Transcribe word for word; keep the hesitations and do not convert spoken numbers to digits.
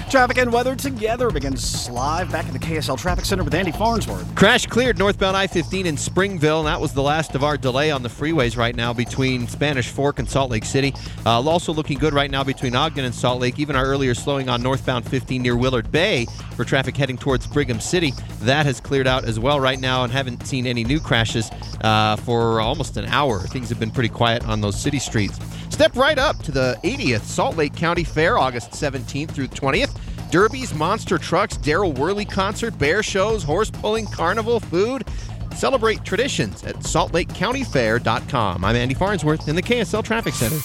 Traffic and weather together begins live back at the K S L Traffic Center with Andy Farnsworth. Crash cleared northbound I fifteen in Springville, and that was the last of our delay on the freeways right now between Spanish Fork and Salt Lake City. Uh, also looking good right now between Ogden and Salt Lake. Even our earlier slowing on northbound fifteen near Willard Bay for traffic heading towards Brigham City. That has cleared out as well right now, and haven't seen any new crashes uh, for almost an hour. Things have been pretty quiet on those city streets. Step right up to the eightieth Salt Lake County Fair, August seventeenth through twentieth. Derbies, monster trucks, Daryl Worley concert, bear shows, horse pulling, carnival, food. Celebrate traditions at salt lake county fair dot com. I'm Andy Farnsworth in the K S L Traffic Center.